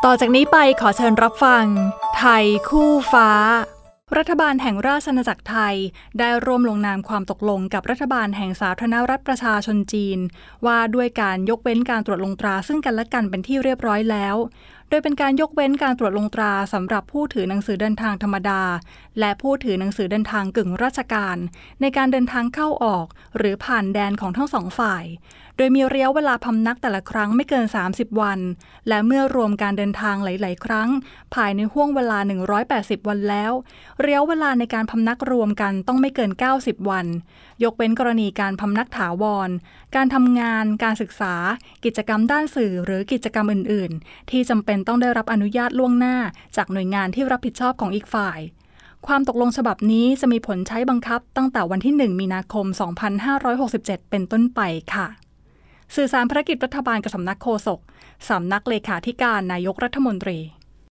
ต่อจากนี้ไปขอเชิญรับฟังไทยคู่ฟ้ารัฐบาลแห่งราชอาณาจักรไทยได้ร่วมลงนามความตกลงกับรัฐบาลแห่งสาธารณรัฐประชาชนจีนว่าด้วยการยกเว้นการตรวจลงตราซึ่งกันและกันเป็นที่เรียบร้อยแล้วโดยเป็นการยกเว้นการตรวจลงตราสำหรับผู้ถือหนังสือเดินทางธรรมดาและผู้ถือหนังสือเดินทางกึ่งราชการในการเดินทางเข้าออกหรือผ่านแดนของทั้งสองฝ่ายโดยมีระยะเวลาพำนักแต่ละครั้งไม่เกิน30วันและเมื่อรวมการเดินทางหลายๆครั้งภายในห้วงเวลา180วันแล้วระยะเวลาในการพำนักรวมกันต้องไม่เกิน90วันยกเว้นกรณีการพำนักถาวรการทำงานการศึกษากิจกรรมด้านสื่อหรือกิจกรรมอื่นๆที่จำเป็นต้องได้รับอนุญาตล่วงหน้าจากหน่วยงานที่รับผิดชอบของอีกฝ่ายความตกลงฉบับนี้จะมีผลใช้บังคับตั้งแต่วันที่1มีนาคม2567เป็นต้นไปค่ะสื่อสารภารกิจรัฐบาลกับสำนักโฆษกสำนักเลขาธิการนายกรัฐมนตรี